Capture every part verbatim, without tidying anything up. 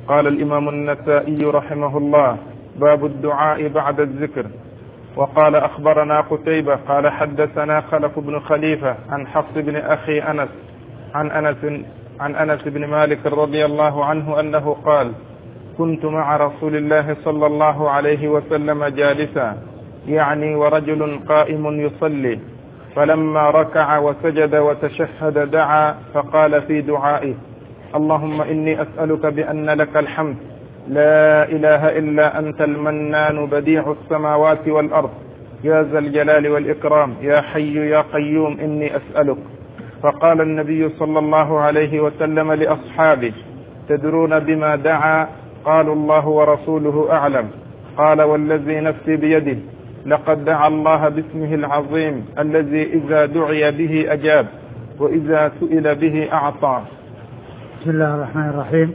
قال الإمام النسائي رحمه الله: باب الدعاء بعد الذكر. وقال أخبرنا قتيبة قال حدثنا خلف بن خليفة عن حفص بن أخي أنس عن أنس عن أنس بن مالك رضي الله عنه أنه قال: كنت مع رسول الله صلى الله عليه وسلم جالسا، يعني ورجل قائم يصلي، فلما ركع وسجد وتشهد دعا فقال في دعائه: اللهم إني أسألك بأن لك الحمد لا إله إلا أنت المنان بديع السماوات والأرض يا ذا الجلال والإكرام يا حي يا قيوم إني أسألك. فقال النبي صلى الله عليه وسلم لأصحابه: تدرون بما دعا؟ قالوا: الله ورسوله أعلم. قال: والذي نفسي بيده لقد دعا الله باسمه العظيم الذي إذا دعي به أجاب وإذا سئل به أعطى. بسم الله الرحمن الرحيم.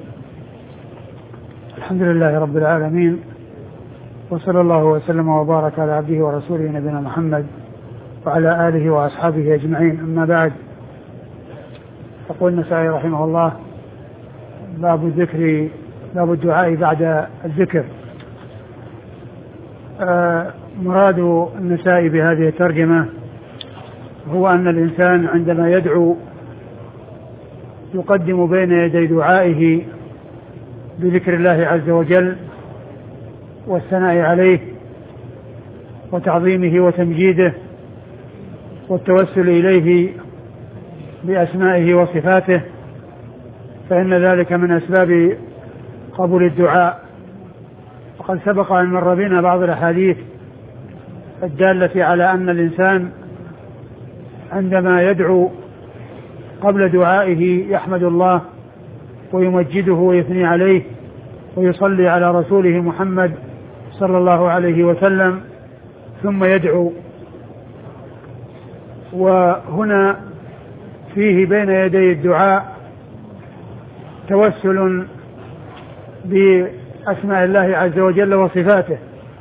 الحمد لله رب العالمين، وصلى الله وسلم وبارك على عبده ورسوله نبينا محمد وعلى آله وأصحابه أجمعين. أما بعد، يقول النسائي رحمه الله: باب الذكر باب الدعاء بعد الذكر. آه مراد النسائي بهذه الترجمة هو أن الإنسان عندما يدعو يقدم بين يدي دعائه بذكر الله عز وجل والثناء عليه وتعظيمه وتمجيده والتوسل إليه بأسمائه وصفاته، فإن ذلك من أسباب قبول الدعاء. وقد سبق أن مر بنا بعض الأحاديث الدالة على أن الإنسان عندما يدعو قبل دعائه يحمد الله ويمجده ويثني عليه ويصلي على رسوله محمد صلى الله عليه وسلم ثم يدعو. وهنا فيه بين يدي الدعاء توسل بأسماء الله عز وجل وصفاته.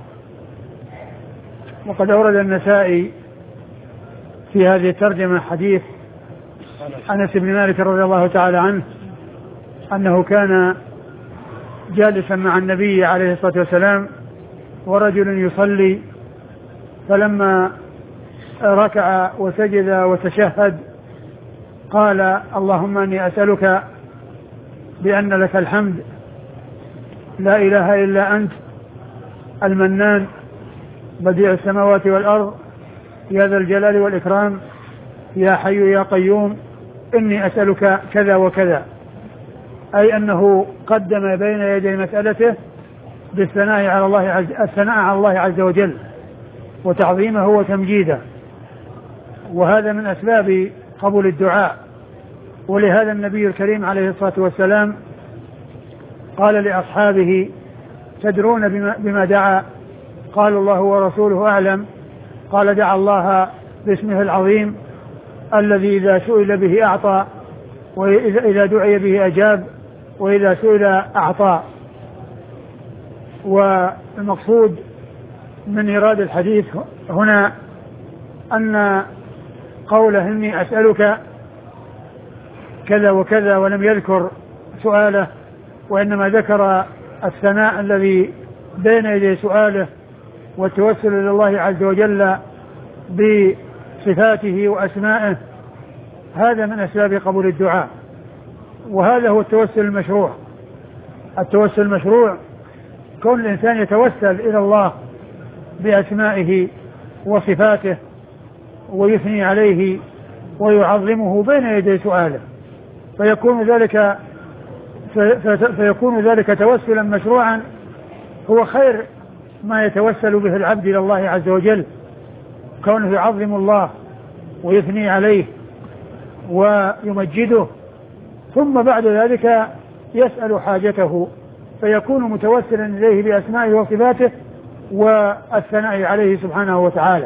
وقد أورد النسائي في هذه الترجمة حديث أنس بن مالك رضي الله تعالى عنه أنه كان جالسا مع النبي عليه الصلاة والسلام ورجل يصلي، فلما ركع وسجد وتشهد قال: اللهم أني أسألك بأن لك الحمد لا إله إلا أنت المنان بديع السماوات والأرض يا ذا الجلال والإكرام يا حي يا قيوم إني أسألك كذا وكذا، أي أنه قدم بين يدي مسألته بالثناء على الله عز الثناء على الله عز وجل وتعظيمه وتمجيده، وهذا من أسباب قبول الدعاء. ولهذا النبي الكريم عليه الصلاة والسلام قال لأصحابه: تدرون بما, بما دعا؟ قالوا: الله ورسوله أعلم. قال: دعا الله باسمه العظيم الذي إذا سئل به أعطى وإذا دعي به أجاب وإذا سئل أعطى. والمقصود من إيراد الحديث هنا أن قوله إني أسألك كذا وكذا ولم يذكر سؤاله، وإنما ذكر الثناء الذي بين يدي سؤاله والتوسل إلى الله عز وجل بصفاته وأسمائه، هذا من أسباب قبول الدعاء. وهذا هو التوسل المشروع. التوسل المشروع كون الإنسان يتوسل إلى الله بأسمائه وصفاته ويثني عليه ويعظمه بين يدي سؤاله، فيكون ذلك فيكون ذلك توسلا مشروعا، هو خير ما يتوسل به العبد إلى الله عز وجل، كونه يعظم الله ويثني عليه ويمجده، ثم بعد ذلك يسأل حاجته فيكون متوسلا إليه بأسمائه وصفاته والثناء عليه سبحانه وتعالى.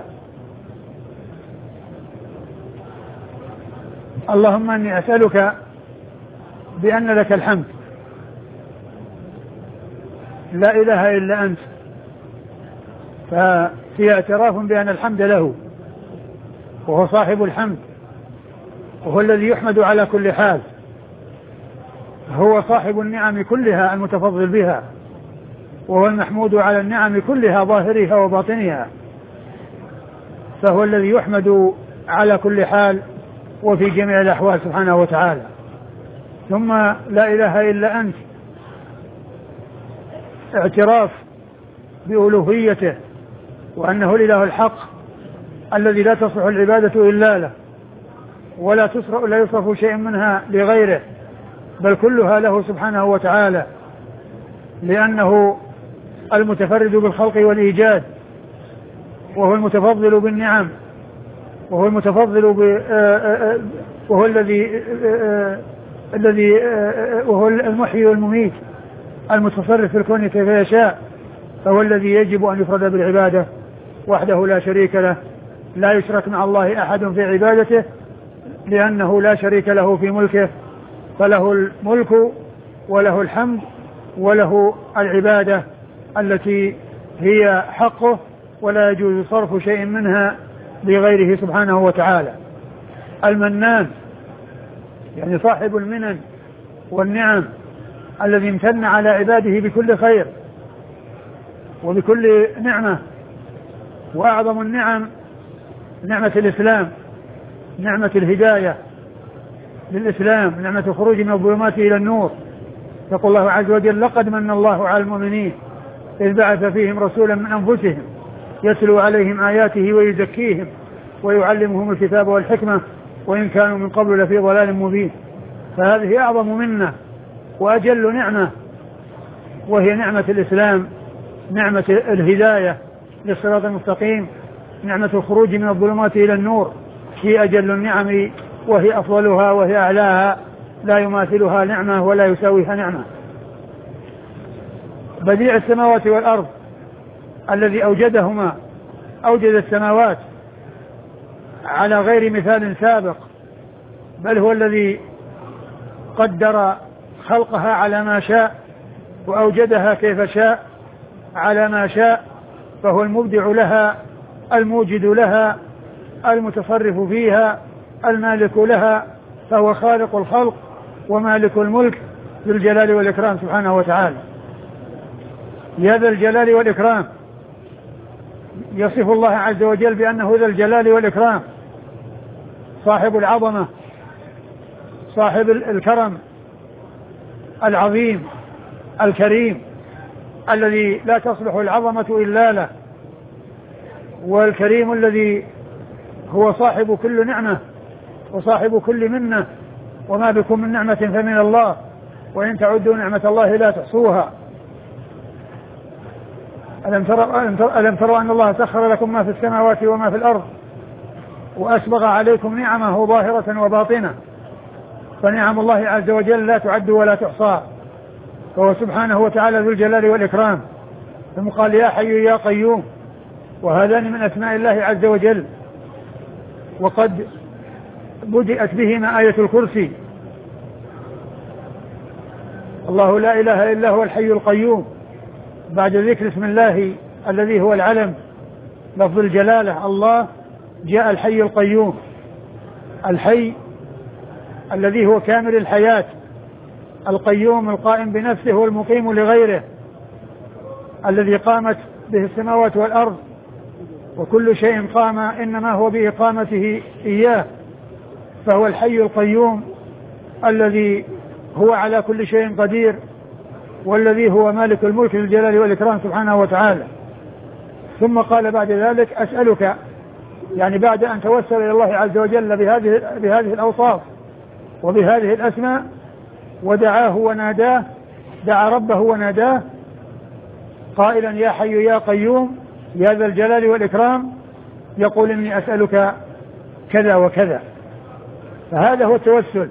اللهم أني أسألك بأن لك الحمد لا إله إلا أنت، ففي اعتراف بأن الحمد له، وهو صاحب الحمد وهو الذي يحمد على كل حال، هو صاحب النعم كلها المتفضل بها، وهو المحمود على النعم كلها ظاهرها وباطنها، فهو الذي يحمد على كل حال وفي جميع الأحوال سبحانه وتعالى. ثم لا إله إلا أنت، اعتراف بألوهيته وأنه الإله الحق الذي لا تصلح العبادة إلا له، ولا تصرف لا يصرف شيء منها لغيره، بل كلها له سبحانه وتعالى، لأنه المتفرد بالخلق والإيجاد، وهو المتفضل بالنعم، وهو المتفضل ب وهو الذي الذي وهو المحيي والمميت المتصرف في الكون كيف يشاء، فهو الذي يجب أن يفرد بالعبادة وحده لا شريك له، لا يشرك مع الله أحد في عبادته، لأنه لا شريك له في ملكه، فله الملك وله الحمد وله العبادة التي هي حقه، ولا يجوز صرف شيء منها لغيره سبحانه وتعالى. المنان يعني صاحب المنن والنعم، الذي امتن على عباده بكل خير وبكل نعمة، وأعظم النعم نعمة الإسلام، نعمة الهداية للإسلام، نعمة الخروج من الظلمات إلى النور. يقول الله عز وجل: لقد من الله على المؤمنين إذ بعث فيهم رسولا من أنفسهم يتلو عليهم آياته ويزكيهم ويعلمهم الكتاب والحكمة وإن كانوا من قبل لفي ضلال مبين. فهذه أعظم منة وأجل نعمة، وهي نعمة الإسلام، نعمة الهداية للصراط المستقيم، نعمة الخروج من الظلمات إلى النور، هي أجل النعم وهي أفضلها وهي أعلاها، لا يماثلها نعمة ولا يساويها نعمة. بديع السماوات والأرض الذي أوجدهما، أوجد السماوات على غير مثال سابق، بل هو الذي قدر خلقها على ما شاء وأوجدها كيف شاء على ما شاء، فهو المبدع لها، الموجد لها، المتصرف فيها، المالك لها، فهو خالق الخلق ومالك الملك ذو الجلال والإكرام سبحانه وتعالى. يا ذا الجلال والإكرام، يصف الله عز وجل بأنه ذا الجلال والإكرام، صاحب العظمة، صاحب الكرم العظيم الكريم، الذي لا تصلح العظمة إلا له، والكريم الذي هو صاحب كل نعمة وصاحب كل منة، وما بكم من نعمة فمن الله وإن تعدوا نعمة الله لا تحصوها. ألم تروا ألم تروا أن الله سخر لكم ما في السماوات وما في الأرض وأسبغ عليكم نعمه ظاهرة وباطنة، فنعم الله عز وجل لا تعد ولا تحصى، فهو سبحانه وتعالى ذو الجلال والإكرام. ثم قال: يا حي يا قيوم، وهذان من أسماء الله عز وجل، وقد بدأت بهما آية الكرسي: الله لا إله إلا هو الحي القيوم، بعد ذكر اسم الله الذي هو العلم لفظ الجلالة الله، جاء الحي القيوم، الحي الذي هو كامل الحياة، القيوم القائم بنفسه والمقيم لغيره، الذي قامت به السماوات والأرض، وكل شيء قام إنما هو بإقامته إياه، فهو الحي القيوم الذي هو على كل شيء قدير، والذي هو مالك الملك للجلال والإكرام سبحانه وتعالى. ثم قال بعد ذلك: أسألك، يعني بعد أن توسل إلى الله عز وجل بهذه, بهذه الأوصاف وبهذه الأسماء، ودعاه وناداه، دعا ربه وناداه قائلا: يا حي يا قيوم يا ذا الجلال والإكرام، يقول: إني أسألك كذا وكذا. فهذا هو التوسل،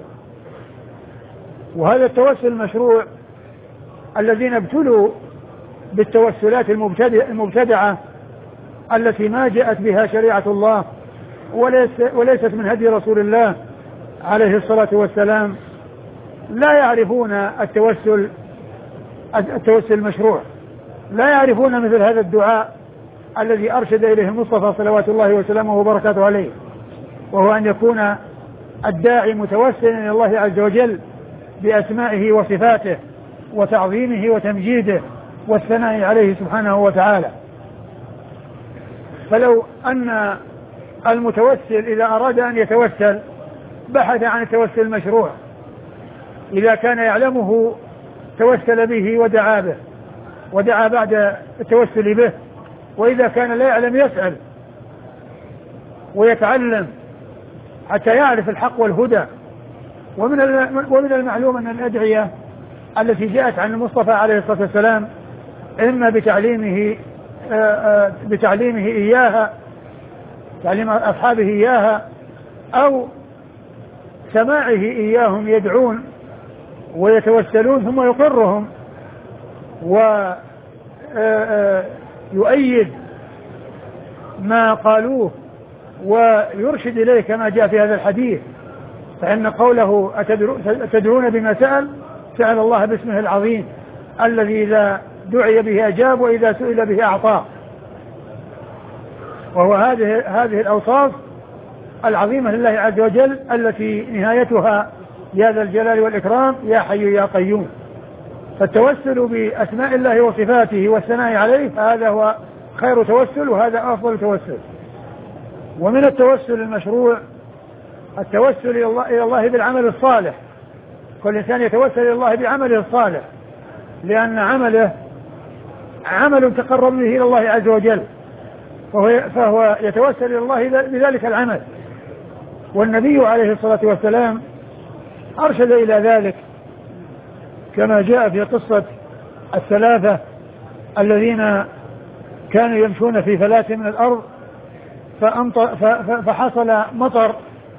وهذا التوسل المشروع. الذين ابتلوا بالتوسلات المبتدعة التي ما جاءت بها شريعة الله وليست من هدي رسول الله عليه الصلاة والسلام، لا يعرفون التوسل التوسل المشروع، لا يعرفون مثل هذا الدعاء الذي أرشد إليه المصطفى صلوات الله وسلامه وبركاته عليه، وهو أن يكون الداعي متوسلا إلى الله عز وجل بأسمائه وصفاته وتعظيمه وتمجيده والثناء عليه سبحانه وتعالى. فلو أن المتوسل إذا أراد أن يتوسل بحث عن التوسل المشروع، إذا كان يعلمه توسل به ودعا به ودعا بعد التوسل به، وإذا كان لا يعلم يسأل ويتعلم حتى يعرف الحق والهدى. ومن ومن المعلوم أن الأدعية التي جاءت عن المصطفى عليه الصلاة والسلام إما بتعليمه بتعليمه إياها، تعليم أصحابه إياها، أو سماعه إياهم يدعون ويتوسلون ثم يقرهم ويؤيد ما قالوه ويرشد إليه كما جاء في هذا الحديث. فإن قوله أتدرون بما سأل؟ سأل الله باسمه العظيم الذي إذا دعي به أجاب وإذا سئل به أعطاه. وهو هذه هذه الأوصاف العظيمة لله عز وجل التي نهايتها يا ذا الجلال والإكرام يا حي يا قيوم. فالتوسل بأسماء الله وصفاته والثناء عليه هذا هو خير توسل، وهذا أفضل توسل. ومن التوسل المشروع التوسل إلى الله, إلى الله بالعمل الصالح. كل إنسان يتوسل إلى الله بعمله الصالح، لأن عمله عمل تقرب به إلى الله عز وجل، فهو, فهو يتوسل إلى الله بذلك العمل. والنبي عليه الصلاة والسلام أرشد إلى ذلك كما جاء في قصة الثلاثة الذين كانوا يمشون في فلاة من الأرض فحصل مطر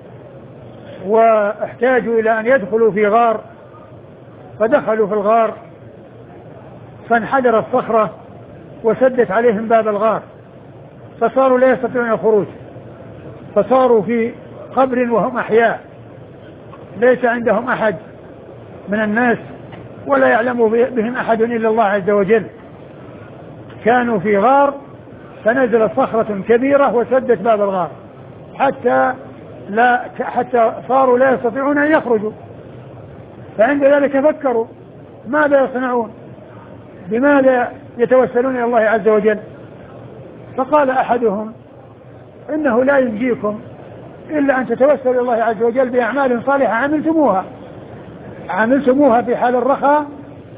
واحتاجوا إلى أن يدخلوا في غار، فدخلوا في الغار فانحدرت الصخرة وسدت عليهم باب الغار، فصاروا لا يستطيعون الخروج، فصاروا في قبر وهم أحياء ليس عندهم أحد من الناس ولا يعلم بهم أحد إلا الله عز وجل. كانوا في غار فنزلت صخرة كبيرة وسدت باب الغار حتى لا حتى صاروا لا يستطيعون أن يخرجوا. فعند ذلك فكروا ماذا يصنعون، بماذا يتوسلون إلى الله عز وجل. فقال أحدهم إنه لا ينجيكم إلا أن تتوسلوا إلى الله عز وجل بأعمال صالحة عملتموها عملتموها في حال الرخاء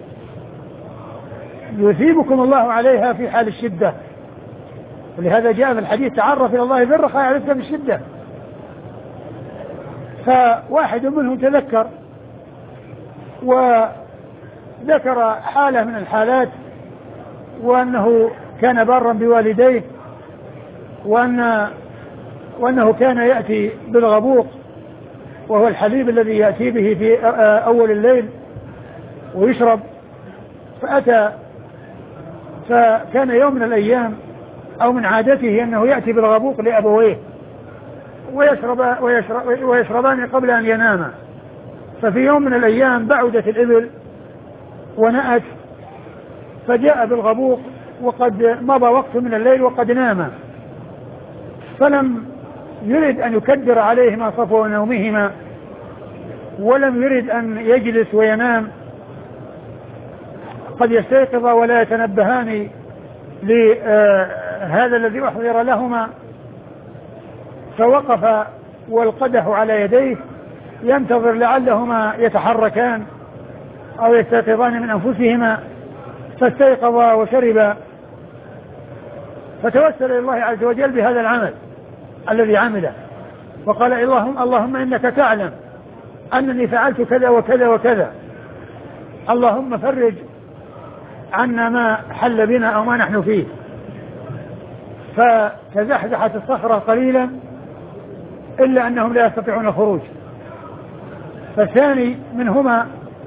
يثيبكم الله عليها في حال الشدة. ولهذا جاء في الحديث تعرف إلى الله في الرخاء يعرفك في الشدة. فواحد منهم تذكر وذكر حالة من الحالات، وأنه كان بارا بوالديه، وأن وأنه كان يأتي بالغبوق وهو الحليب الذي يأتي به في أول الليل ويشرب. فأتى فكان يوم من الأيام أو من عادته أنه يأتي بالغبوق لأبويه ويشرب ويشرب ويشربان قبل أن يناما. ففي يوم من الأيام بعدت الإبل ونأت، فجاء بالغبوق وقد مضى وقت من الليل وقد ناما، فلم يرد أن يكدر عليهما صفو نومهما، ولم يرد أن يجلس وينام قد يستيقظ ولا يتنبهان لهذا الذي أحضر لهما. فوقف والقدح على يديه ينتظر لعلهما يتحركان أو يستيقظان من أنفسهما، فاستيقظا وشربا، فتوسل إلى الله عز وجل بهذا العمل الذي عمله، وقال اللهم, اللهم إنك تعلم أنني فعلت كذا وكذا وكذا، اللهم فرج عنا ما حل بنا أو ما نحن فيه. فتزحزحت الصخرة قليلا إلا أنهم لا يستطيعون الخروج. فالثاني منهما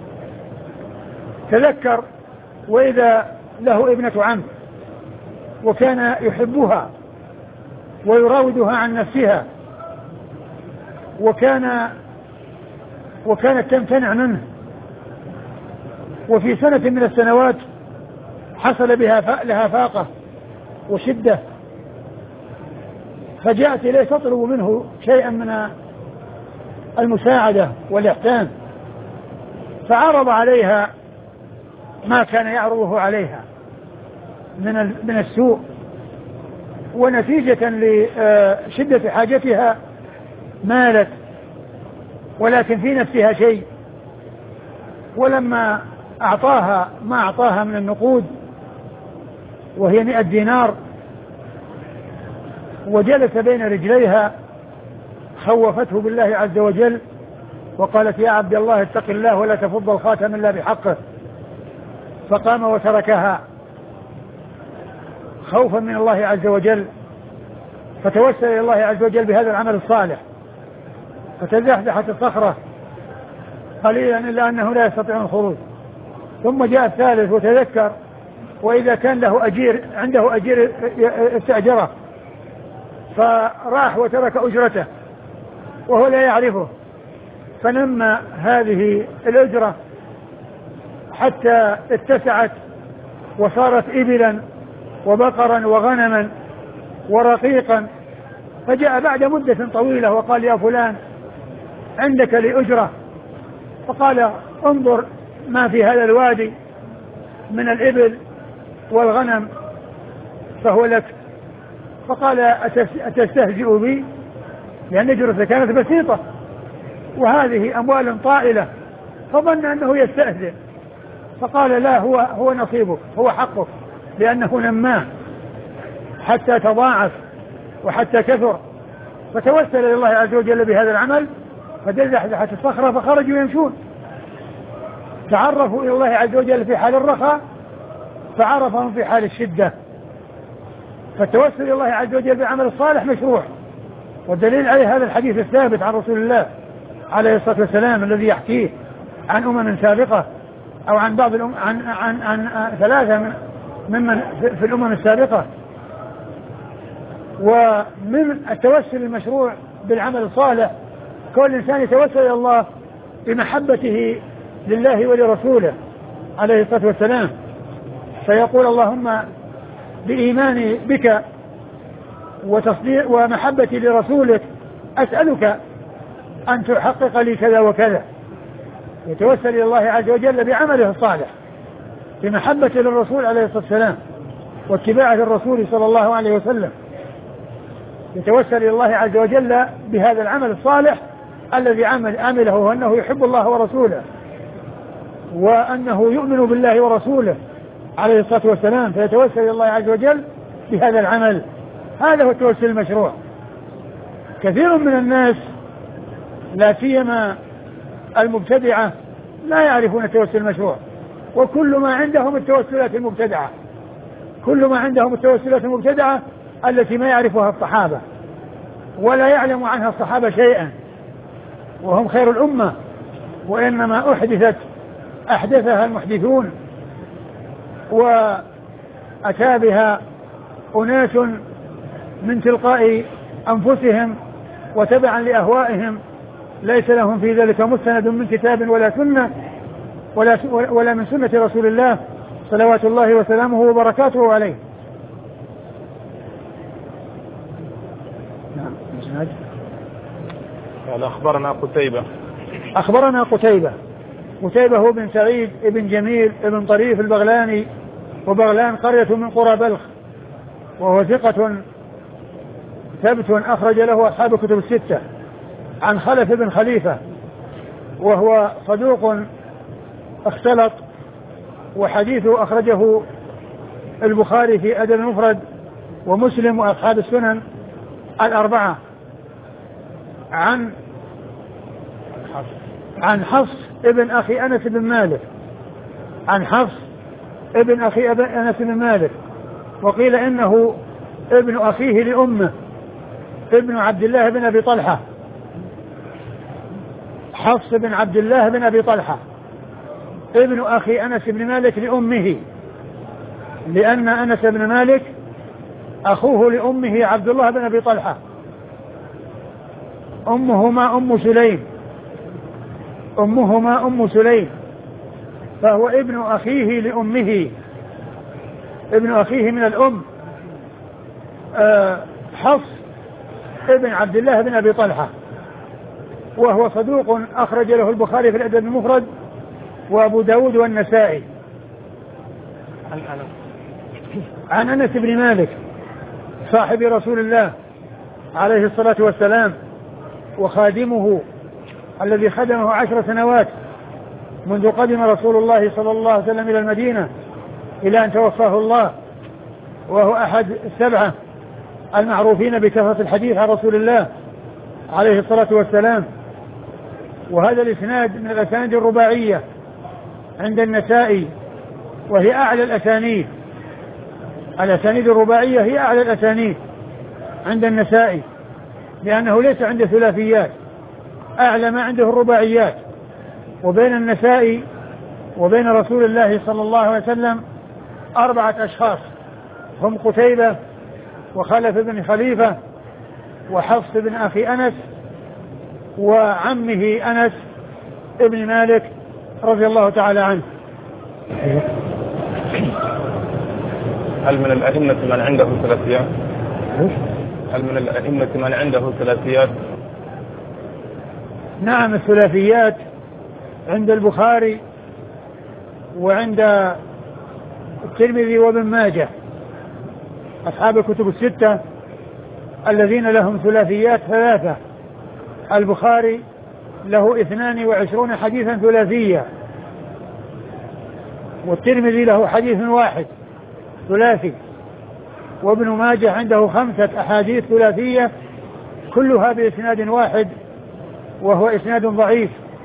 تذكر وإذا له ابنة عم وكان يحبها ويراودها عن نفسها، وكان وكانت تمتنع منه، وفي سنة من السنوات حصل بها لها فاقة وشدة، فجاءت إليه تطلب منه شيئا من المساعدة والإحسان، فعرض عليها ما كان يعرضه عليها من من السوء، ونتيجة لشدة حاجتها مالت، ولكن في نفسها شيء. ولما أعطاها ما أعطاها من النقود وهي مئة دينار وجلس بين رجليها خوفته بالله عز وجل وقالت يا عبد الله اتق الله ولا تفض الخاتم إلا بحقه، فقام وتركها خوفا من الله عز وجل، فتوسل إلى الله عز وجل بهذا العمل الصالح، فتزحزحت الصخرة قليلا إلا أنه لا يستطيع الخروج. ثم جاء الثالث وتذكر وإذا كان له أجير عنده أجير استأجره، فراح وترك أجرته وهو لا يعرفه، فنمى هذه الأجرة حتى اتسعت وصارت إبلا وبقرا وغنما ورقيقا. فجاء بعد مدة طويلة وقال يا فلان عندك لأجرة، فقال انظر ما في هذا الوادي من الإبل والغنم فهو لك. فقال أتستهزئ بي؟ لأن أجرته كانت بسيطة وهذه أموال طائلة، فظن أنه يستهزئ، فقال لا، هو هو نصيبك، هو حقك، لأنه نماه حتى تضاعف وحتى كثر. فتوسل إلى الله عز وجل بهذا العمل فدزحزحت الصخرة فخرجوا يمشون، تعرفوا إلى الله عز وجل في حال الرخاء فعرفهم في حال الشدة. فالتوسل إلى الله عز وجل بعمل الصالح مشروع، والدليل عليه هذا الحديث الثابت عن رسول الله عليه الصلاة والسلام الذي يحكيه عن أمم سابقة أو عن بعض الأم عن عن عن, عن ثلاثة ممن في الأمم السابقة. ومن التوسل المشروع بالعمل الصالح كل إنسان يتوسل إلى الله بمحبته لله ولرسوله عليه الصلاة والسلام، فيقول اللهم بإيماني بك وتصديق ومحبتي لرسولك أسألك أن تحقق لي كذا وكذا. يتوسل إلى الله عز وجل بعمله الصالح بمحبة للرسول عليه الصلاة والسلام واتباعه للرسول صلى الله عليه وسلم. يتوسل إلى الله عز وجل بهذا العمل الصالح الذي عمل عمله، وأنه يحب الله ورسوله وأنه يؤمن بالله ورسوله عليه الصلاة والسلام، فيتوسل إلى الله عز وجل بهذا العمل. هذا هو التوسل المشروع. كثير من الناس لا سيما المبتدعة لا يعرفون التوسل المشروع، وكل ما عندهم التوسلات المبتدعة، كل ما عندهم التوسلات المبتدعة التي ما يعرفها الصحابة ولا يعلم عنها الصحابة شيئا، وهم خير الأمة، وإنما أحدثت أحدثها المحدثون وأتى بها أناس من تلقاء أنفسهم وتبعا لأهوائهم، ليس لهم في ذلك مستند من كتاب ولا سنة ولا, ولا من سنة رسول الله صلوات الله وسلامه وبركاته عليه. نعم. قال أخبرنا قتيبة أخبرنا قتيبة قتيبة هو بن سعيد ابن جميل ابن طريف البغلاني، وبغلان قرية من قرى بلخ، وهو ثقة ثبت أخرج له أصحاب كتب الستة. عن خلف بن خليفة وهو صدوق اختلط، وحديثه أخرجه البخاري في أدب المفرد ومسلم وأصحاب السنن الأربعة. عن عن حفص ابن أخي أنس بن مالك عن حفص ابن أخي أنس بن مالك، وقيل إنه ابن أخيه لأمه ابن عبد الله بن أبي طلحة. حفص بن عبد الله بن أبي طلحة ابن أخي أنس بن مالك لأمه، لأن أنس بن مالك أخوه لأمه عبد الله بن أبي طلحة، أمهما أم سليم أمهما أم سليم فهو ابن أخيه لأمه، ابن أخيه من الأم. أه حفص ابن عبد الله بن أبي طلحة، وهو صدوق أخرج له البخاري في الأدب المفرد وأبو داود والنسائي. عن أنس بن مالك صاحب رسول الله عليه الصلاة والسلام وخادمه الذي خدمه عشر سنوات منذ قدم رسول الله صلى الله عليه وسلم إلى المدينة إلى أن توفاه الله، وهو أحد السبعة المعروفين بكثرة الحديث عن رسول الله عليه الصلاة والسلام. وهذا الإسناد من الأسانيد الرباعية عند النسائي، وهي أعلى الأسانيد. الأسانيد الرباعية هي أعلى الأسانيد عند النسائي، لأنه ليس عنده ثلاثيات، أعلى ما عنده الرباعيات. وبين النسائي وبين رسول الله صلى الله عليه وسلم أربعة أشخاص، هم قتيبة وخلف بن خليفة وحفص بن أخي أنس وعمه أنس ابن مالك رضي الله تعالى عنه. هل من الأئمة من عنده ثلاثيات؟ هل من الأئمة من عنده ثلاثيات؟ نعم، الثلاثيات عند البخاري وعند الترمذي وابن ماجه، أصحاب الكتب الستة الذين لهم ثلاثيات ثلاثة. البخاري له اثنان وعشرون حديثا ثلاثية، والترمذي له حديث واحد ثلاثي، وابن ماجه عنده خمسة أحاديث ثلاثية كلها بإسناد واحد وهو إسناد ضعيف.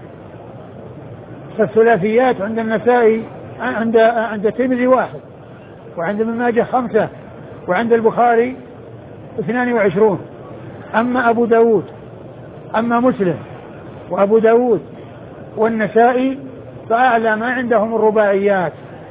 فالثلاثيات عند النسائي عند عند الترمذي واحد، وعند ابن ماجه خمسة، وعند البخاري اثنان وعشرون. أما أبو داود أما مسلم وأبو داود والنسائي فأعلى ما عندهم الرباعيات.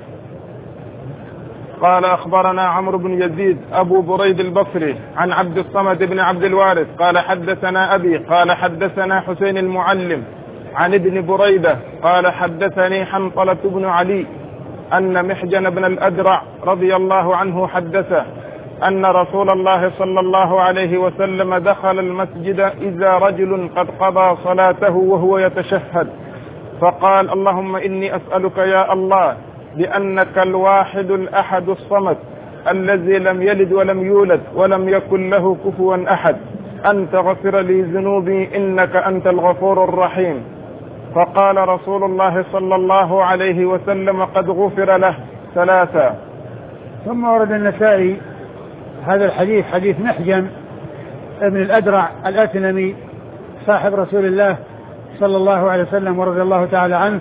قال أخبرنا عمرو بن يزيد أبو بريد البصري عن عبد الصمد بن عبد الوارث قال حدثنا أبي قال حدثنا حسين المعلم عن ابن بريدة قال حدثني حنطلة بن علي أن محجن بن الأدرع رضي الله عنه حدثه أن رسول الله صلى الله عليه وسلم دخل المسجد إذا رجل قد قضى صلاته وهو يتشهد، فقال اللهم إني أسألك يا الله بأنك الواحد الأحد الصمد الذي لم يلد ولم يولد ولم يكن له كفوا أحد أن تغفر لي ذنوبي إنك أنت الغفور الرحيم. فقال رسول الله صلى الله عليه وسلم قد غفر له ثلاثا. ثم ورد النسائي هذا الحديث، حديث محجن ابن الأدرع الأسلمي صاحب رسول الله صلى الله عليه وسلم ورضي الله تعالى عنه،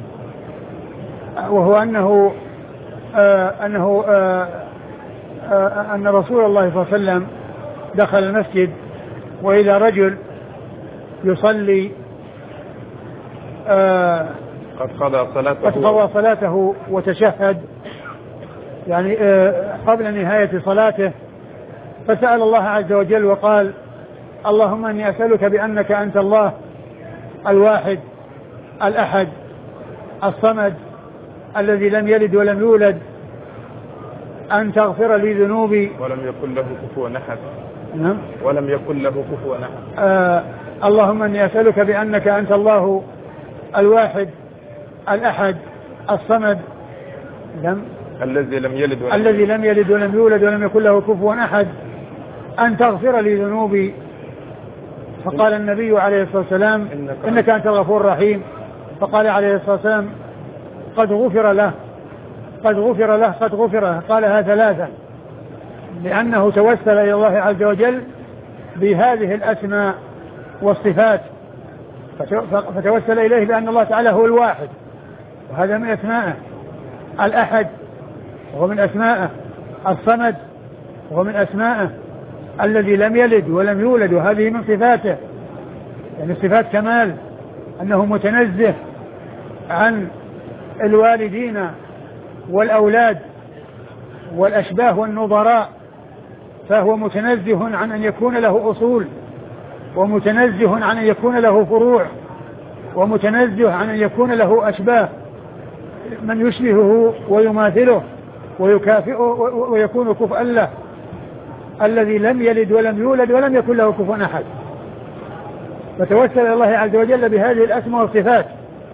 وهو أنه آه أنه آه آه أن رسول الله صلى الله عليه وسلم دخل المسجد وإلى رجل يصلي آه قد قضى صلاته, قد قضى صلاته وتشهد، يعني آه قبل نهاية صلاته، فسأل الله عز وجل وقال اللهم إني أسألك بأنك أنت الله الواحد الأحد الصمد الذي لم يلد ولم يولد أن تغفر لي ذنوبي ولم يكن له كفوا أحد. نعم. ولم يكن له كفوا أحد. آه اللهم إني أسألك بأنك أنت الله الواحد الأحد الصمد لم الذي لم يلد ولم الذي لم يلد ولم يولد ولم يكن له كفوا أحد أن تغفر لي ذنوبي. فقال النبي عليه الصلاة والسلام إنك, إنك أنت الغفور الرحيم. فقال عليه الصلاة والسلام قد غفر له قد غفر له قد غفر له. قالها ثلاثا لأنه توسل إلى الله عز وجل بهذه الأسماء والصفات، فتوسل إليه بأن الله تعالى هو الواحد، وهذا من أسمائه، الأحد وهو من أسمائه، الصمد وهو من أسمائه، الذي لم يلد ولم يولد وهذه من صفاته، يعني صفات كمال، أنه متنزه عن الوالدين والأولاد والأشباه والنظراء، فهو متنزه عن أن يكون له أصول، ومتنزه عن أن يكون له فروع، ومتنزه عن أن يكون له أشباه من يشبهه ويماثله ويكافئه ويكون كفءا له، الذي لم يلد ولم يولد ولم يكن له كفوا أحد. فتوسل إلى الله عز وجل بهذه الأسماء والصفات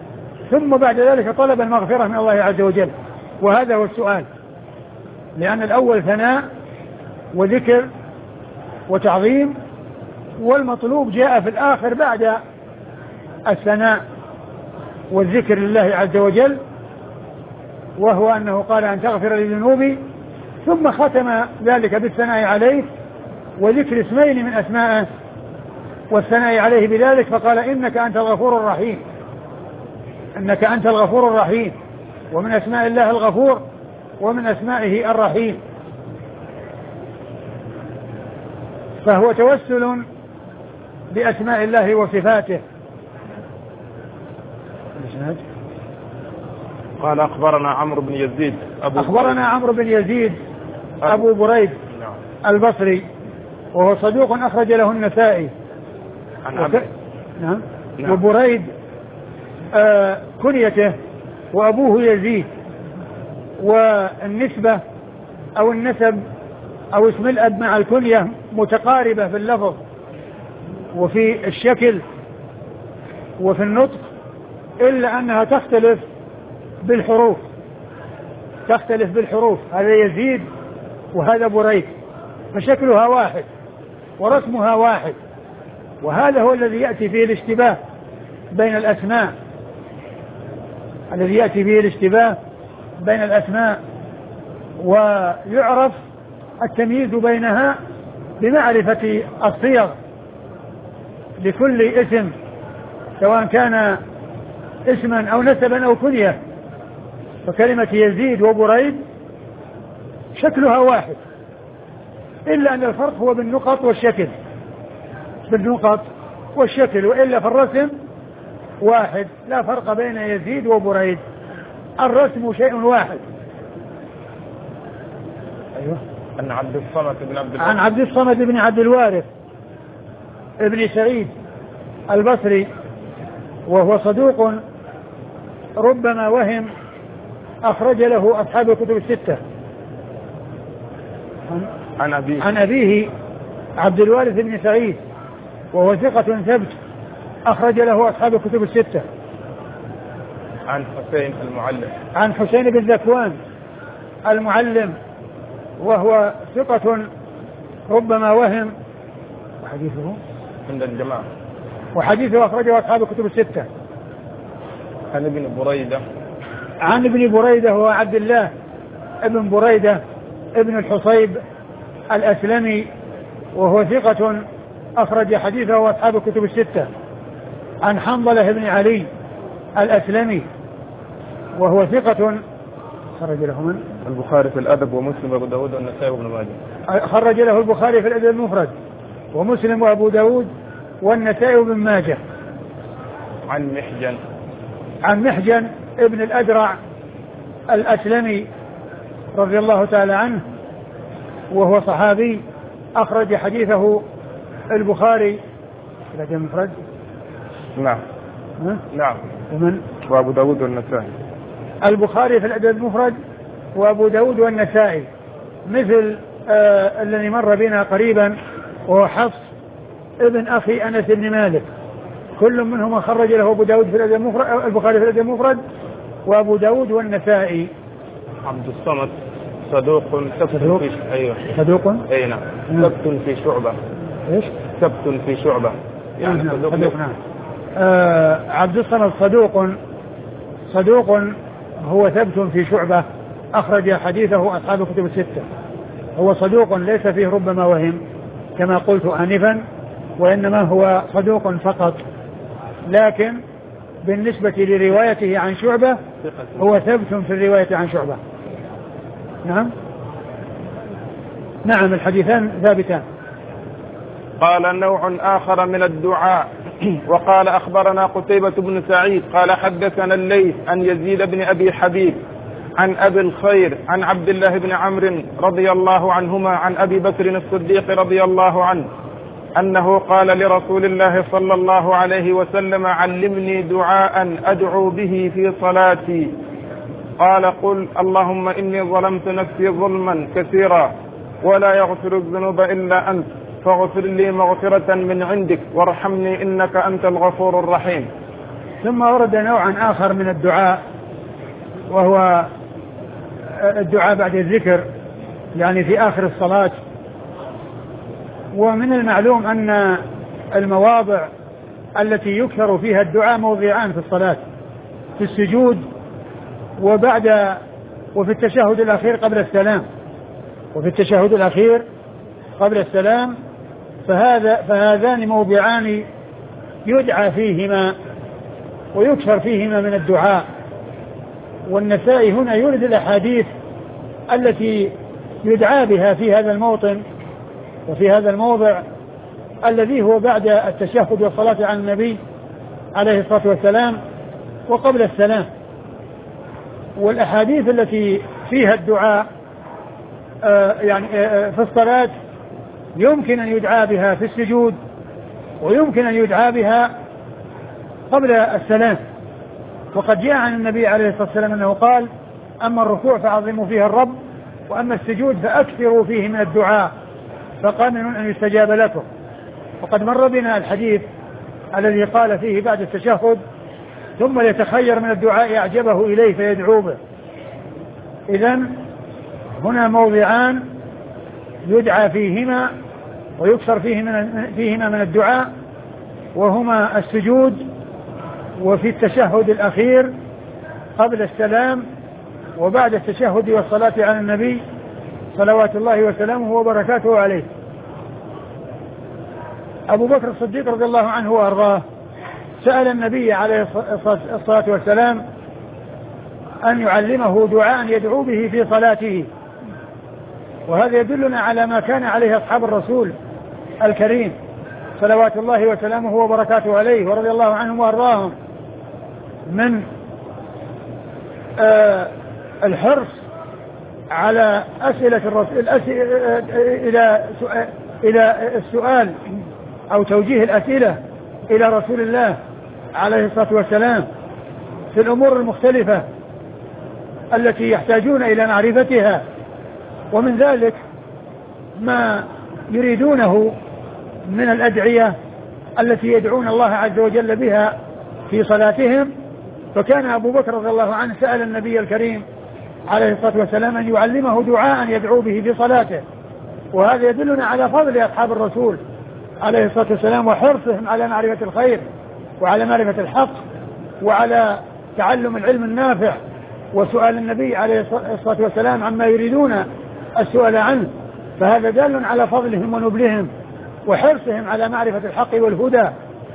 ثم بعد ذلك طلب المغفرة من الله عز وجل. وهذا هو السؤال، لأن الأول ثناء وذكر وتعظيم، والمطلوب جاء في الآخر بعد الثناء والذكر لله عز وجل، وهو أنه قال أن تغفر لي ذنوبي، ثم ختم ذلك بالثناء عليه وذكر اسمين من أسمائه والثناء عليه بذلك، فقال إنك أنت الغفور الرحيم، إنك أنت الغفور الرحيم، ومن أسماء الله الغفور ومن أسمائه الرحيم. فهو توسل بأسماء الله وصفاته. قال أخبرنا عمرو بن يزيد أبو أخبرنا عمرو بن يزيد أبو بريد البصري، وهو صدوق أخرج له النسائي. عن وك... نعم. نعم. وبريد آه كنيته وأبوه يزيد، والنسبة أو النسب أو اسم الأب مع الكنية متقاربة في اللفظ وفي الشكل وفي النطق، إلا أنها تختلف بالحروف، تختلف بالحروف، هذا يزيد وهذا بريد، فشكلها واحد ورسمها واحد، وهذا هو الذي يأتي فيه الاشتباه بين الأسماء، الذي يأتي فيه الاشتباه بين الأسماء، ويعرف التمييز بينها بمعرفة الصيغ لكل اسم، سواء كان اسما أو نسبا أو كنية. فكلمة يزيد وبريد شكلها واحد، إلا أن الفرق هو بالنقط والشكل، بالنقط والشكل، وإلا في الرسم واحد، لا فرق بين يزيد وبريد، الرسم شيء واحد. أيوه. عن عبد الصمد بن عبد عن عبد الصمد بن عبد الوارث ابن سعيد البصري، وهو صدوق ربما وهم، أخرج له أصحاب الكتب الستة. عن أبيه عن أبيه عبد الوارث بن سعيد، وهو ثقة ثبت، أخرج له أصحاب الكتب الستة. عن حسين المعلم عن حسين بن ذكوان المعلم، وهو ثقة ربما وهم، وحديثه عند الجماعة، وحديثه أخرجه أصحاب الكتب الستة. عن ابن بريدة عن ابن بريدة هو عبد الله ابن بريدة ابن الحصيب الأسلمي، وهو ثقة أخرج حديثه أصحاب الكتب الستة. عن حنظلة بن علي الأسلمي، وهو ثقة خرج له من البخاري في الأدب ومسلم وأبو داود والنسائي وابن ماجه. خرج له البخاري في الأدب المفرد ومسلم وأبو داود والنسائي وابن ماجه. عن محجن عن محجن ابن الأدرع الأسلمي رضي الله تعالى عنه، وهو صحابي، أخرج حديثه البخاري في الأدب المفرد. نعم. ها؟ نعم. ومن وأبو داود والنسائي. البخاري في الأدب المفرد وأبو داود والنسائي، مثل آه الذي مر بنا قريبا، وهو حفص ابن أخي أنس بن مالك، كل منهما خرج له أبو داود في الأدب المفرد، البخاري في الأدب المفرد وأبو داود والنسائي. عبد الصمد صدوق ثبت في أيوه صدوق أي نعم ثبت في شعبة. إيش ثبت في شعبة يعني نعم. صدوق, صدوق نعم. آه عبد الصمد صدوق صدوق هو ثبت في شعبة، أخرج حديثه أصحاب الكتب الستة. هو صدوق ليس فيه ربما وهم كما قلت آنفا، وإنما هو صدوق فقط، لكن بالنسبة لروايته عن شعبة هو ثبت في الرواية عن شعبة. نعم نعم الحديثان ثابتان. قال نوع آخر من الدعاء. وقال أخبرنا قتيبة بن سعيد قال حدثنا الليث عن يزيد بن أبي حبيب عن أبي الخير عن عبد الله بن عمرو رضي الله عنهما عن أبي بكر الصديق رضي الله عنه أنه قال لرسول الله صلى الله عليه وسلم علمني دعاء أدعو به في صلاتي. قال قل اللهم إني ظلمت نفسي ظلما كثيرا ولا يغفر الذنوب إلا أنت فاغفر لي مغفرة من عندك وارحمني إنك أنت الغفور الرحيم. ثم ورد نوعا آخر من الدعاء وهو الدعاء بعد الذكر يعني في آخر الصلاة. ومن المعلوم أن المواضع التي يكثر فيها الدعاء موضعان في الصلاة: في السجود وبعد وفي التشهد الأخير قبل السلام وفي التشهد الأخير قبل السلام فهذا فهذان موضعان يدعى فيهما ويكثر فيهما من الدعاء. والنسائي هنا يورد الأحاديث التي يدعى بها في هذا الموطن وفي هذا الموضع الذي هو بعد التشهد والصلاة على النبي عليه الصلاة والسلام وقبل السلام. والأحاديث التي فيها الدعاء آه يعني آه في الصلاة يمكن أن يدعى بها في السجود ويمكن أن يدعى بها قبل السلام. وقد جاء عن النبي عليه الصلاة والسلام أنه قال: أما الركوع فعظموا فيها الرب وأما السجود فأكثروا فيه من الدعاء فقامن أن يستجاب لكم. وقد مر بنا الحديث الذي قال فيه بعد التشهد: ثم يتخير من الدعاء أعجبه إليه فيدعو به. إذن هنا موضعان يدعى فيهما ويكثر فيهما من الدعاء، وهما السجود وفي التشهد الأخير قبل السلام وبعد التشهد والصلاة على النبي صلوات الله وسلامه وبركاته عليه. أبو بكر الصديق رضي الله عنه وأرضاه سأل النبي عليه الصلاة والسلام أن يعلمه دعاء يدعو به في صلاته، وهذا يدلنا على ما كان عليه أصحاب الرسول الكريم صلوات الله وسلامه وبركاته عليه ورضي الله عنهم وأرضاهم من آه الحرص على أسئلة الرسول إلى إلى السؤال أو توجيه الأسئلة إلى رسول الله عليه الصلاة والسلام في الأمور المختلفة التي يحتاجون إلى معرفتها. ومن ذلك ما يريدونه من الأدعية التي يدعون الله عز وجل بها في صلاتهم. فكان أبو بكر رضي الله عنه سأل النبي الكريم عليه الصلاة والسلام أن يعلمه دعاء يدعو به في صلاته، وهذا يدلنا على فضل أصحاب الرسول عليه الصلاة والسلام وحرصهم على معرفة الخير وعلى معرفة الحق وعلى تعلم العلم النافع وسؤال النبي عليه الصلاة والسلام عما يريدون السؤال عنه. فهذا دال على فضلهم ونبلهم وحرصهم على معرفة الحق والهدى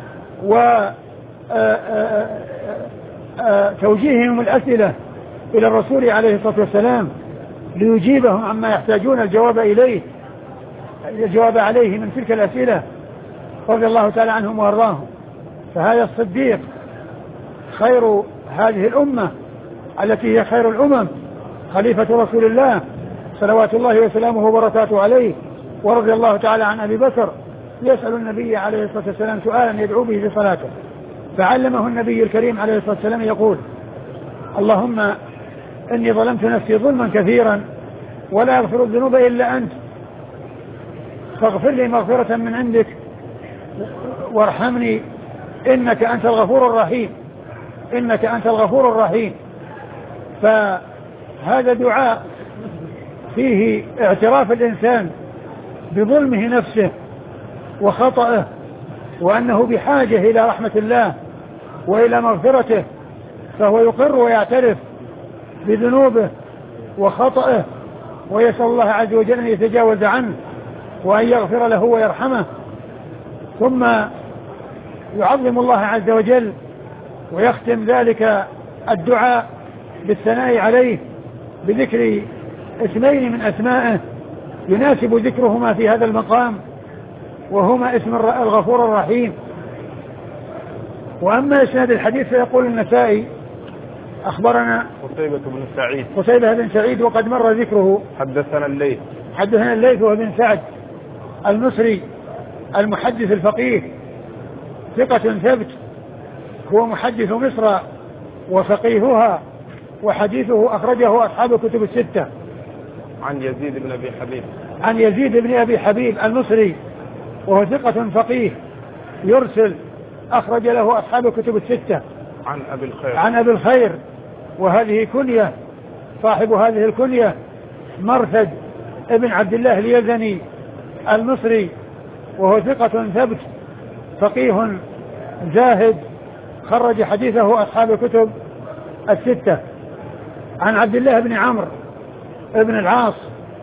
وتوجيههم الأسئلة إلى الرسول عليه الصلاة والسلام ليجيبهم عما يحتاجون الجواب إليه الجواب عليه من تلك الأسئلة رضي الله تعالى عنهم وأرضاهم. فهذا الصديق خير هذه الأمة التي هي خير الأمم، خليفة رسول الله صلوات الله وسلامه وبركاته عليه، ورضي الله تعالى عن أبي بكر يسأل النبي عليه الصلاة والسلام سؤالا يدعو به في صلاته، فعلمه النبي الكريم عليه الصلاة والسلام يقول: اللهم إني ظلمت نفسي ظلما كثيرا ولا يغفر الذنوب إلا أنت فاغفر لي مغفرة من عندك وارحمني إنك أنت الغفور الرحيم إنك أنت الغفور الرحيم. فهذا دعاء فيه اعتراف الإنسان بظلمه نفسه وخطأه وأنه بحاجة إلى رحمة الله وإلى مغفرته، فهو يقر ويعترف بذنوبه وخطأه ويسأل الله عز وجل أن يتجاوز عنه وأن يغفر له ويرحمه، ثم يعظم الله عز وجل ويختم ذلك الدعاء بالثناء عليه بذكر اسمين من أسمائه يناسب ذكرهما في هذا المقام، وهما اسم الغفور الرحيم. وأما إسناد الحديث فيقول النسائي: أخبرنا قتيبة بن سعيد قتيبة بن سعيد وقد مر ذكره. حدثنا الليث حدثنا الليث وهو بن سعد المصري المحدث الفقيه ثقة ثبت، هو محدث مصر وفقيهها، وحديثه أخرجه أصحاب الكتب الستة. عن يزيد بن أبي حبيب عن يزيد بن أبي حبيب المصري وهو ثقة فقيه يرسل، أخرج له أصحاب الكتب الستة. عن أبي الخير عن أبي الخير، وهذه كنية، صاحب هذه الكنية مرثد ابن عبد الله اليزني المصري، وهو ثقة ثبت فقيه زاهد، خرج حديثه أصحاب الكتب الستة. عن عبد الله بن عمرو ابن العاص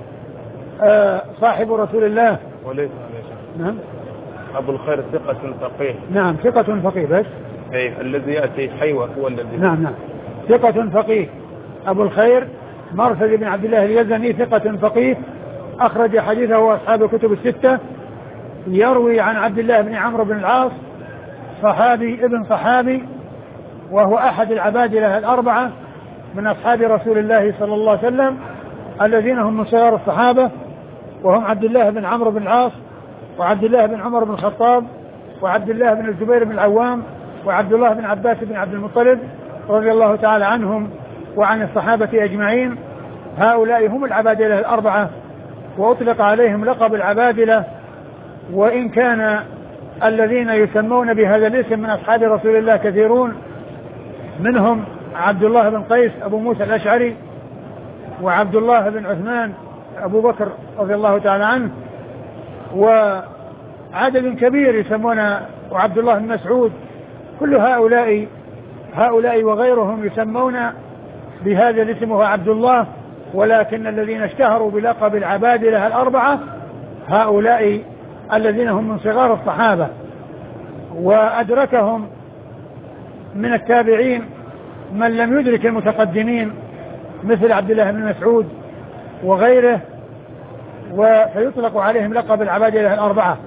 صاحب رسول الله. وليس نعم أبو الخير ثقة فقيه. نعم ثقة فقيه بس. أي الذي يأتي حيوة هو الذي. نعم نعم ثقة فقيه. أبو الخير مرثد بن عبد الله اليزني ثقة فقيه، أخرج حديثه أصحاب الكتب الستة. يروي عن عبد الله بن عمرو بن العاص صحابي ابن صحابي، وهو أحد العبادلة الأربعة من أصحاب رسول الله صلى الله عليه وسلم الذين هم من صغار الصحابة، وهم عبد الله بن عمرو بن العاص، وعبد الله بن عمر بن الخطاب، وعبد الله بن الزبير بن العوام، وعبد الله بن عباس بن عبد المطلب رضي الله تعالى عنهم وعن الصحابة أجمعين. هؤلاء هم العبادلة الأربعة، وأطلق عليهم لقب العبادلة، وإن كان الذين يسمون بهذا الاسم من أصحاب رسول الله كثيرون، منهم عبد الله بن قيس أبو موسى الأشعري، وعبد الله بن عثمان أبو بكر رضي الله تعالى عنه، وعدد كبير يسمون، وعبد الله بن مسعود. كل هؤلاء هؤلاء وغيرهم يسمون بهذا الاسم وهو عبد الله، ولكن الذين اشتهروا بلقب العبادلة الأربعة هؤلاء الذين هم من صغار الصحابة، وأدركهم من التابعين من لم يدرك المتقدمين مثل عبد الله بن مسعود وغيره، وفيطلق عليهم لقب العبادلة الأربعة.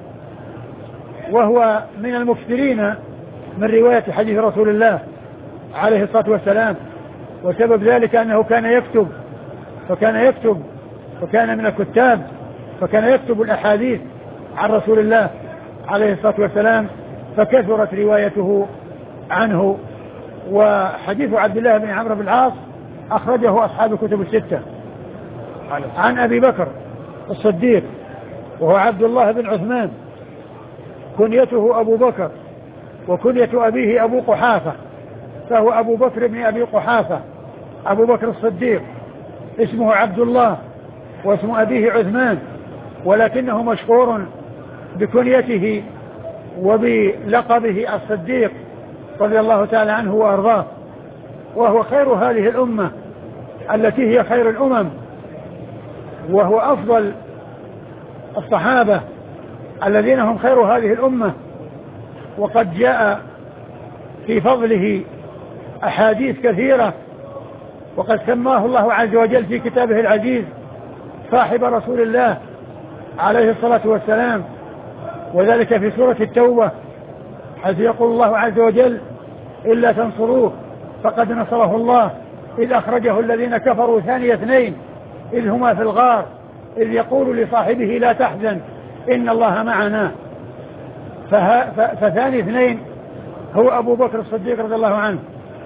وهو من المكثرين من رواية حديث رسول الله عليه الصلاة والسلام، وسبب ذلك أنه كان يكتب فكان يكتب وكان من الكتاب، فكان يكتب الأحاديث عن رسول الله عليه الصلاة والسلام، فكثرت روايته عنه. وحديث عبد الله بن عمرو بن العاص أخرجه أصحاب الكتب الستة. عن أبي بكر الصديق وهو عبد الله بن عثمان، كنيته أبو بكر، وكنية أبيه أبو قحافة، فهو أبو بكر بن أبي قحافة أبو بكر الصديق، اسمه عبد الله واسم أبيه عثمان، ولكنه مشهور بكنيته وبلقبه الصديق رضي الله تعالى عنه وأرضاه. وهو خير هذه الأمة التي هي خير الأمم، وهو أفضل الصحابة الذين هم خير هذه الأمة، وقد جاء في فضله أحاديث كثيرة، وقد سماه الله عز وجل في كتابه العزيز صاحب رسول الله عليه الصلاة والسلام، وذلك في سورة التوبة حيث يقول الله عز وجل: إلا تنصروه فقد نصره الله إذ أخرجه الذين كفروا ثاني اثنين إذ هما في الغار إذ يقول لصاحبه لا تحزن إن الله معنا. فثاني اثنين هو أبو بكر الصديق رضي الله عنه،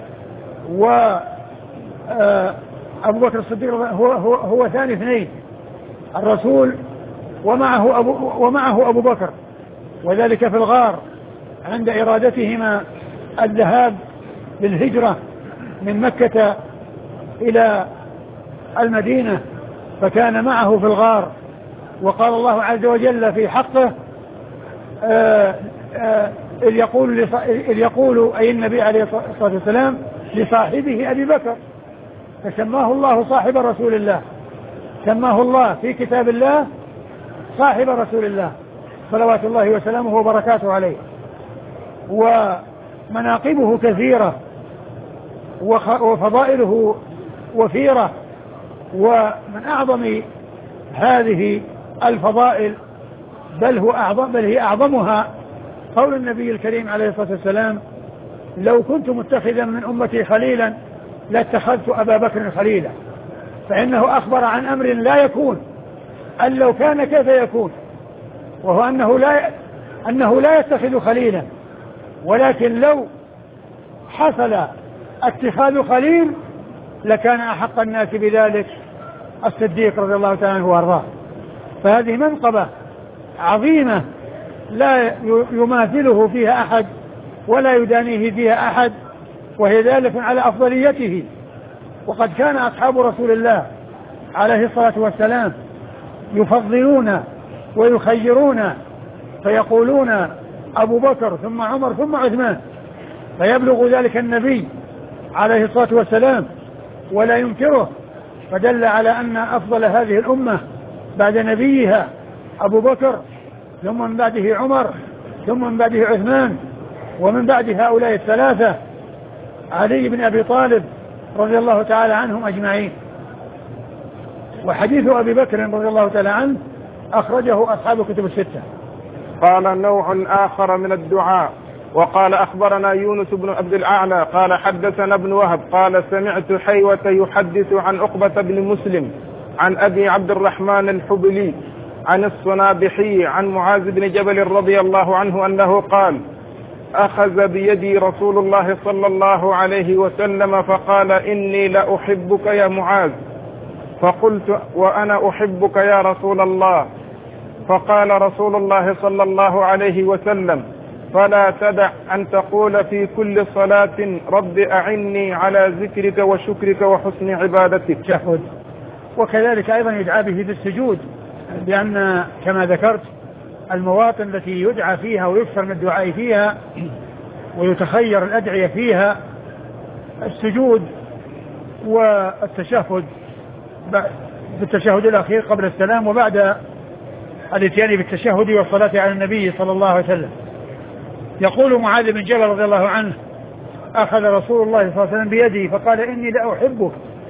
وأبو بكر الصديق هو, هو, هو ثاني اثنين، الرسول ومعه أبو, ومعه أبو بكر، وذلك في الغار عند إرادتهما الذهاب للهجرة من مكة إلى المدينة، فكان معه في الغار. وقال الله عز وجل في حقه آآ آآ إذ يقول, إذ يقول أي النبي عليه الصلاة والسلام لصاحبه أبي بكر، فسماه الله صاحب رسول الله، سماه الله في كتاب الله صاحب رسول الله صلوات الله وسلامه وبركاته عليه. ومناقبه كثيرة وفضائله وفيرة، ومن أعظم هذه الفضائل بل هو أعظم بل هي أعظمها قول النبي الكريم عليه الصلاة والسلام: لو كنت متخذا من أمتي خليلا لاتخذت أبا بكر خليلا، فإنه أخبر عن أمر لا يكون، أن لو كان كيف يكون، وهو أنه لا أنه لا يتخذ خليلا، ولكن لو حصل اتخاذ خليل لكان أحق الناس بذلك الصديق رضي الله تعالى عنه وارضاه. فهذه منقبة عظيمة لا يماثله فيها أحد ولا يدانيه فيها أحد، وهي دالة على أفضليته. وقد كان أصحاب رسول الله عليه الصلاة والسلام يفضلون ويخيرون فيقولون أبو بكر ثم عمر ثم عثمان، فيبلغ ذلك النبي عليه الصلاة والسلام ولا ينكره، فدل على أن أفضل هذه الأمة بعد نبيها أبو بكر، ثم من بعده عمر، ثم من بعده عثمان، ومن بعد هؤلاء الثلاثة علي بن أبي طالب رضي الله تعالى عنهم أجمعين. وحديث أبي بكر رضي الله تعالى عنه أخرجه أصحاب الكتب الستة. قال نوع آخر من الدعاء. وقال أخبرنا يونس بن عبد الأعلى قال حدثنا ابن وهب قال سمعت حيوة يحدث عن عقبة بن مسلم عن أبي عبد الرحمن الحبلي عن الصنابحي عن معاذ بن جبل رضي الله عنه أنه قال أخذ بيدي رسول الله صلى الله عليه وسلم فقال إني لأحبك يا معاذ، فقلت وأنا أحبك يا رسول الله، فقال رسول الله صلى الله عليه وسلم فلا تدع أن تقول في كل صلاة رب أعني على ذكرك وشكرك وحسن عبادتك. شهد. وكذلك أيضا يدعى به بالسجود، لأن كما ذكرت المواطن التي يدعى فيها ويكثر من الدعاء فيها ويتخير الأدعية فيها السجود والتشهد بالتشهد الأخير قبل السلام، وبعد الاتيان بالتشهد والصلاة على النبي صلى الله عليه وسلم. يقول معاذ بن جبل رضي الله عنه أخذ رسول الله صلى الله عليه وسلم بيدي فقال إني لأحبك،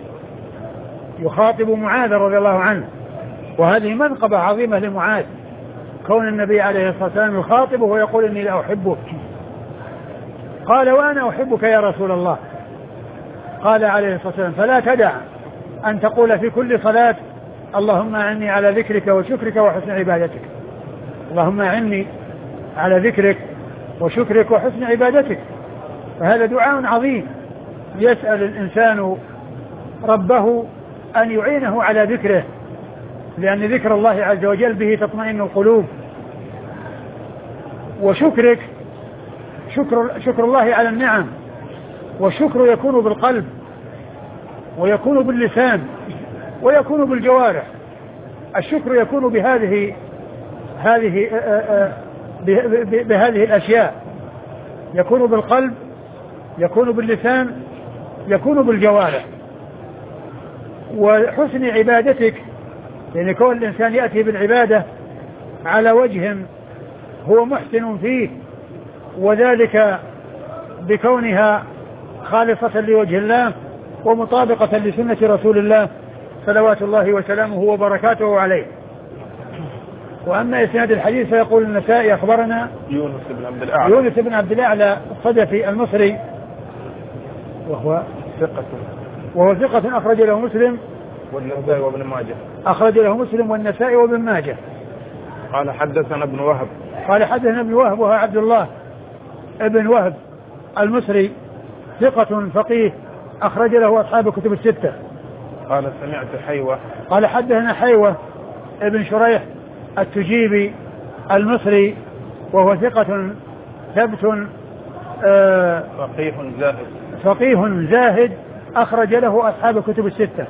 يخاطب معاذ رضي الله عنه، وهذه منقبة عظيمة لمعاذ كون النبي عليه الصلاة والسلام يخاطبه ويقول إني لأحبك. قال وأنا أحبك يا رسول الله. قال عليه الصلاة والسلام فلا تدع أن تقول في كل صلاة اللهم أعني على ذكرك وشكرك وحسن عبادتك، اللهم أعني على ذكرك وشكرك وحسن عبادتك. فهذا دعاء عظيم يسأل الإنسان ربه أن يعينه على ذكره، لأن ذكر الله عز وجل به تطمئن القلوب. وشكرك شكر, شكر الله على النعم، والشكر يكون بالقلب ويكون باللسان ويكون بالجوارح. الشكر يكون بهذه هذه بهذه الأشياء، يكون بالقلب، يكون باللسان، يكون بالجوارح. وحسن عبادتك يعني كون الإنسان يأتي بالعبادة على وجه هو محسن فيه، وذلك بكونها خالصة لوجه الله ومطابقة لسنة رسول الله صلوات الله وسلامه وبركاته عليه. وأما إسناد الحديث فيقول النسائي أخبرنا يونس بن عبد الأعلى يونس بن عبد الأعلى الصدفي المصري وهو ثقة وهو ثقة أخرج له مسلم والنسائي وابن ماجه أخرج له مسلم والنسائي وابن ماجه. قال حدثنا ابن وهب قال حدثنا ابن وهب وهو عبد الله ابن وهب المصري ثقة فقيه أخرج له أصحاب الكتب الستة. قال سمعت حيوة قال حدثنا حيوة ابن شريح التجيبي المصري وهو ثقة ثبت آه فقيه زاهد فقيه زاهد أخرج له أصحاب الكتب الستة.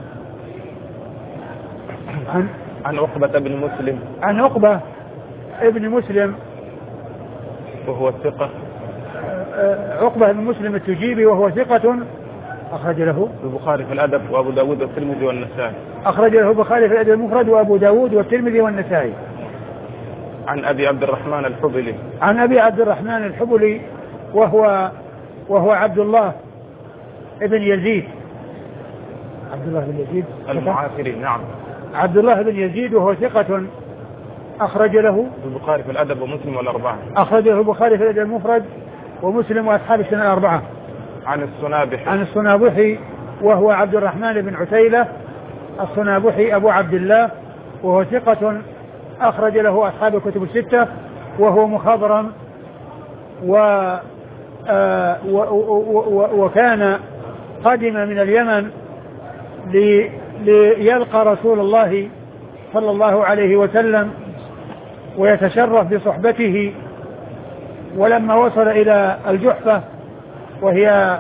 عن عن عقبة بن مسلم عن عقبة ابن مسلم وهو ثقة عقبة بن مسلم التجيبي وهو ثقة أخرج له البخاري في الأدب وأبو داود والترمذي والنسائي. أخرج له البخاري في الأدب المفرد وأبو داود والترمذي والنسائي. عن أبي عبد الرحمن الحبلي عن أبي عبد الرحمن الحبلي وهو وهو عبد الله ابن يزيد عبد الله بن يزيد المعافري. نعم عبد الله بن يزيد وهو ثقة أخرج له البخاري في الأدب ومسلم والأربعة. أخرج له البخاري في الأدب المفرد ومسلم وأصحاب السنة الأربعة. عن الصنابحي عن الصنابحي وهو عبد الرحمن بن عتيلة الصنابحي أبو عبد الله وهو ثقة أخرج له أصحاب الكتب الستة، وهو مخضرم و آه و و و وكان قدم من اليمن لي ليلقى رسول الله صلى الله عليه وسلم ويتشرف بصحبته. ولما وصل إلى الجحفة وهي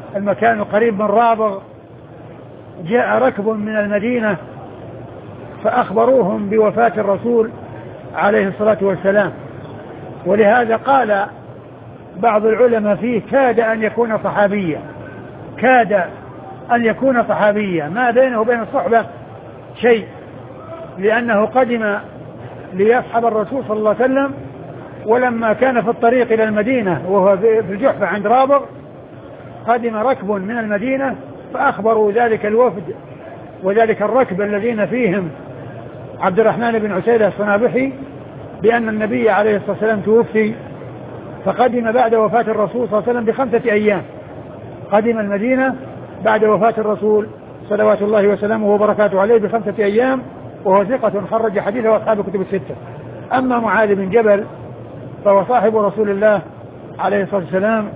المكان قريب من رابغ جاء ركب من المدينة فأخبروهم بوفاة الرسول عليه الصلاة والسلام، ولهذا قال بعض العلماء فيه كاد أن يكون صحابيا، كاد أن يكون صحابيا، ما بينه وبين الصحبة شيء، لأنه قدم ليصحب الرسول صلى الله عليه وسلم، ولما كان في الطريق إلى المدينة وهو في الجحفة عند رابغ قدم ركب من المدينة فأخبروا ذلك الوفد وذلك الركب الذين فيهم عبد الرحمن بن عسيلة الصنابحي بأن النبي عليه الصلاة والسلام توفي، فقدم بعد وفاة الرسول صلى الله عليه وسلم بخمسة أيام، قدم المدينة بعد وفاة الرسول صلوات الله وسلامه وبركاته عليه بخمسة أيام، وهو ثقة خرج حديثه وأصحاب الكتب الستة. أما معاذ بن جبل فهو صاحب رسول الله عليه الصلاة والسلام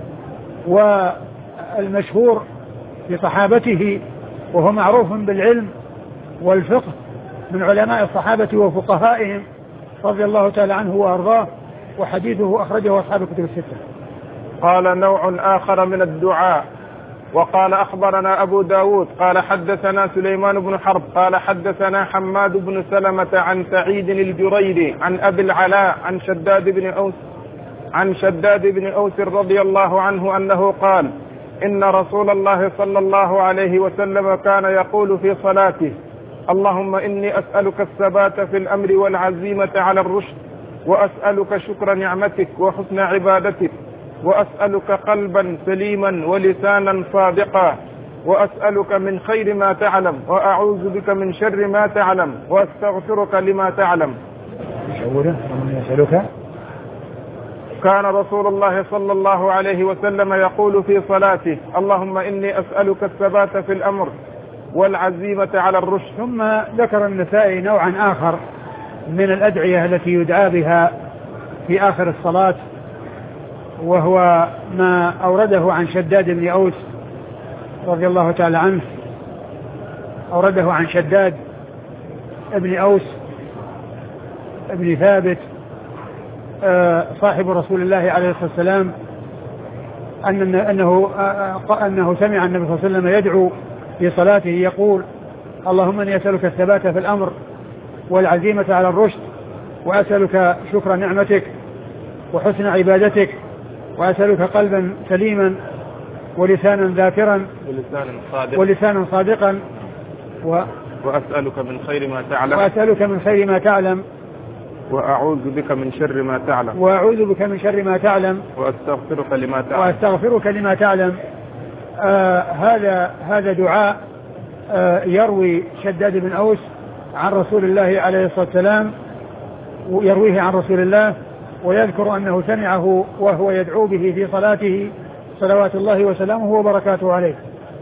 والمشهور في صحابته، وهو معروف بالعلم والفقه من علماء الصحابة وفقهائهم رضي الله تعالى عنه وأرضاه، وحديثه أخرجه أصحاب الكتب الستة. قال نوع آخر من الدعاء. وقال أخبرنا أبو داود قال حدثنا سليمان بن حرب قال حدثنا حماد بن سلمة عن سعيد الجريري عن أبي العلاء عن شداد بن أوس عن شداد بن أوس رضي الله عنه أنه قال إن رسول الله صلى الله عليه وسلم كان يقول في صلاته اللهم إني أسألك الثبات في الأمر والعزيمة على الرشد، وأسألك شكر نعمتك وحسن عبادتك، وأسألك قلبا سليما ولسانا صادقا، وأسألك من خير ما تعلم، وأعوذ بك من شر ما تعلم، وأستغفرك لما تعلم. يسألك. كان رسول الله صلى الله عليه وسلم يقول في صلاته اللهم إني أسألك الثبات في الأمر والعزيمة على الرشد. ثم ذكر النسائي نوعا آخر من الأدعية التي يدعى بها في آخر الصلاة، وهو ما أورده عن شداد بن أوس رضي الله تعالى عنه، أورده عن شداد بن أوس بن ثابت صاحب رسول الله عليه الصلاة والسلام أن أنه أنه سمع النبي صلى الله عليه وسلم يدعو في صلاته يقول اللهم إني أسألك الثبات في الأمر والعزيمة على الرشد، وأسألك شكر نعمتك وحسن عبادتك، وأسألك قلبا سليما ولسانا ذاكرا ولسانا صادقا, ولسانا صادقا و وأسألك من خير ما تعلم وأسألك من خير ما تعلم وأعوذ بك من شر ما تعلم وأعوذ بك من شر ما تعلم وأستغفرك لما تعلم وأستغفرك لما تعلم. آه هذا هذا دعاء آه يروي شداد بن أوس عن رسول الله عليه الصلاة والسلام، يرويه عن رسول الله ويذكر أنه سمعه وهو يدعو به في صلاته صلوات الله وسلامه وبركاته عليه.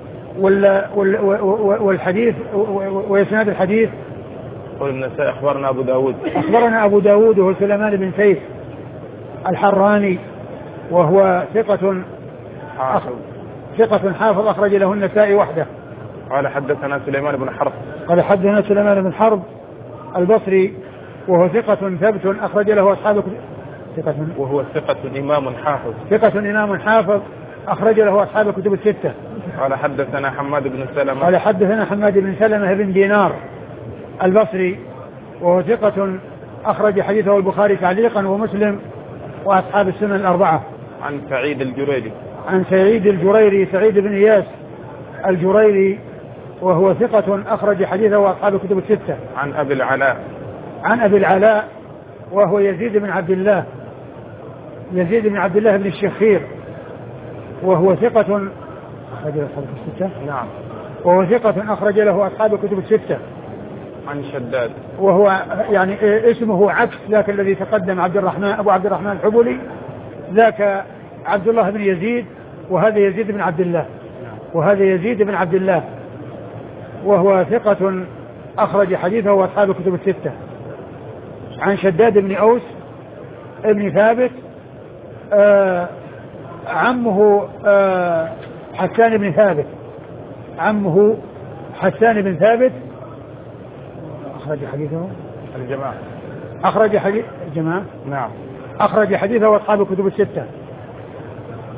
والحديث ويسناد الحديث والنسائي أخبرنا أبو داود أخبرنا أبو داود وهو سليمان بن سيف الحراني، وهو ثقة حافظ ثقة حافظ أخرج له النسائي وحده. قال حدثنا سليمان بن حرب قال حدثنا سليمان بن حرب البصري وهو ثقة ثبت أخرج له أصحاب ثقة وهو ثقة إمام حافظ ثقة إمام حافظ أخرج له أصحاب الكتب الستة. قال حدثنا حماد بن سلمة قال حدثنا حماد بن سلمة بن دينار البصري وهو ثقة أخرج حديثه البخاري تعليقا ومسلم وأصحاب السنن الأربعة. عن سعيد الجريري عن سعيد الجريري سعيد بن إياس الجريري وهو ثقة أخرج حديثه وأصحاب الكتب الستة. عن أبي العلاء عن أبي العلاء وهو يزيد بن عبد الله يزيد بن عبد الله بن الشخير وهو ثقة أخرج له أصحاب الكتب الستة. نعم. وهو ثقة أخرج له أصحاب الكتب الستة. عن شداد وهو يعني اسمه عكس ذاك الذي تقدم عبد الرحمن أبو عبد الرحمن الحبلي، ذاك عبد الله بن يزيد وهذا يزيد بن عبد الله وهذا يزيد بن عبد الله وهو ثقة أخرج حديثه وأصحاب الكتب الستة. عن شداد بن أوس ابن ثابت آه عمه آه حسان بن ثابت عمه حسان بن ثابت أخرج حديثه الجماعة أخرج حديث الجماعة نعم أخرج حديثه وأصحاب الكتب الستة.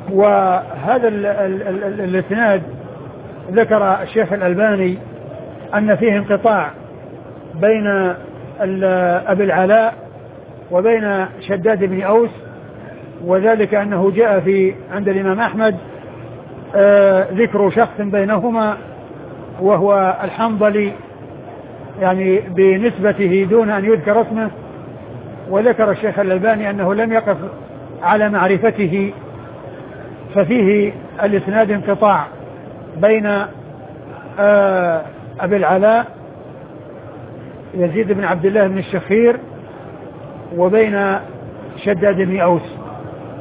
وهذا الاسناد ذكر الشيخ الألباني أن فيه انقطاع بين أبي العلاء وبين شداد بن أوس، وذلك أنه جاء في عند الإمام أحمد آه ذكر شخص بينهما وهو الحنظلي، يعني بنسبته دون أن يذكر اسمه. وذكر الشيخ الألباني أنه لم يقف على معرفته، ففيه الإسناد انقطاع بين آه أبي العلاء يزيد بن عبد الله بن الشخير وبين شداد بن أوس.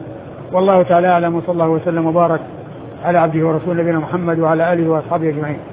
والله تعالى أعلم، وصلى الله وسلم وبارك على عبده ورسوله نبينا محمد وعلى آله وأصحابه أجمعين.